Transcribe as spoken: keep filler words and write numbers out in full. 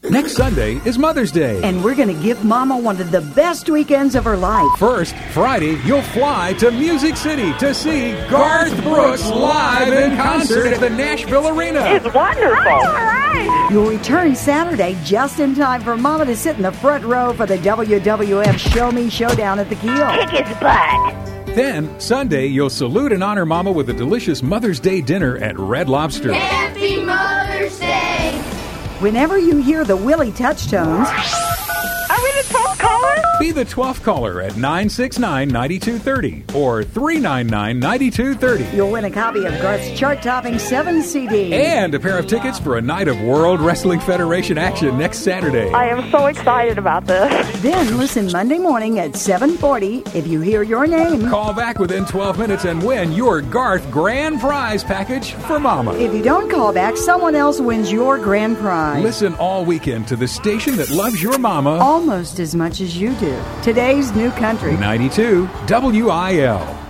Next Sunday is Mother's Day. And we're going to give Mama one of the best weekends of her life. First, Friday, you'll fly to Music City to see Garth Brooks live in concert at the Nashville Arena. It's wonderful. All right. You'll return Saturday just in time for Mama to sit in the front row for the W W F Show Me Showdown at the Keel. Kick his butt. Then, Sunday, you'll salute and honor Mama with a delicious Mother's Day dinner at Red Lobster. Happy Mother's Day! Whenever you hear the Willie touch tones, Are we the twelfth caller? Be the twelfth caller at nine six nine, nine two three zero or three nine nine, nine two three zero. you'll win a copy of Garth's chart-topping seven C D. And a pair of tickets for a night of World Wrestling Federation action next Saturday. I am so excited about this. Then listen Monday morning at seven forty if you hear your name. Call back within twelve minutes and win your Garth grand prize package for Mama. If you don't call back, someone else wins your grand prize. Listen all weekend to the station that loves your Mama. Almost as much as you do. Today's new country. ninety-two W I L.